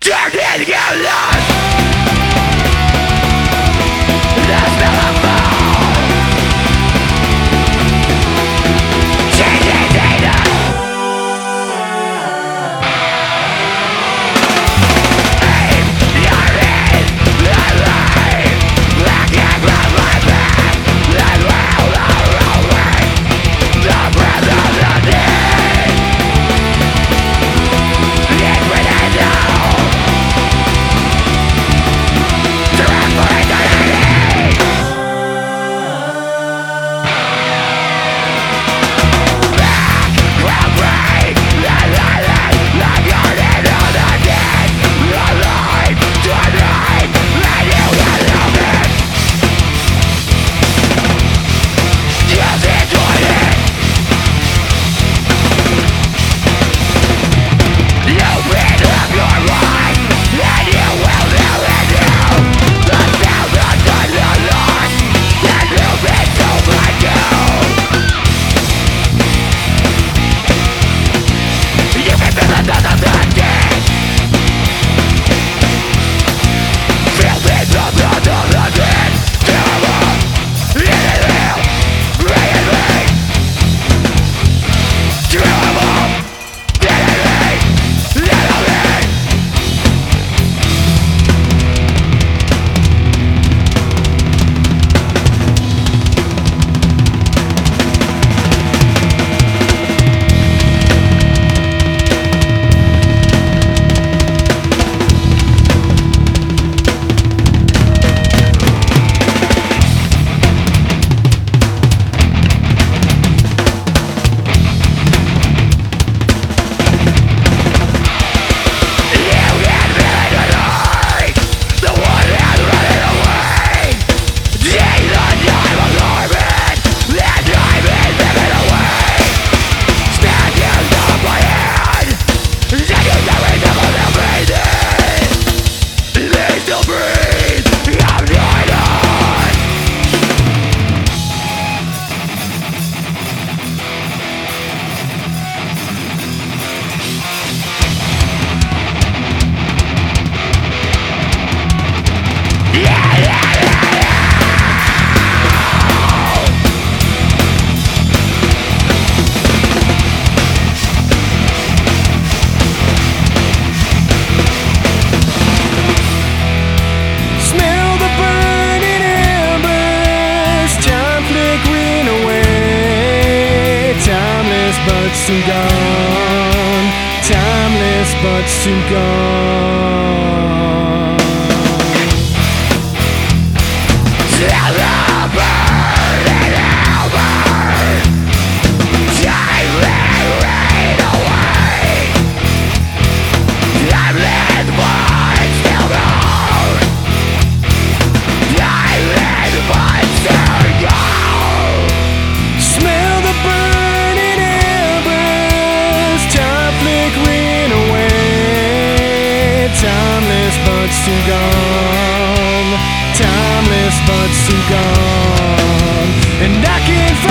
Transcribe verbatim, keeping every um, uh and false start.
Turn it, get lost. The smell of fall. Changing data. Aim your head, alive. Like a grab my back. That will awake. The breath of the dead. Liquid and down. Direct for eternity. Back will break. The light, the garden of the dead. Alive tonight, and you will love it. Just enjoy it. You bring up your life, and you will never know the sound of the lost, and you've been so like you. You can feel the death of the dead. Feel the death of the dead. Terrible, inhale, breathing. Terrible, inhale, inhale. Smell the burning embers, time flickering away. Timeless but soon gone. Timeless but soon gone. Smell the burning embers, time flickering away. Timeless but still gone. Smell the burning embers, time flickering away. Timeless but soon gone. Timeless but soon gone. And I can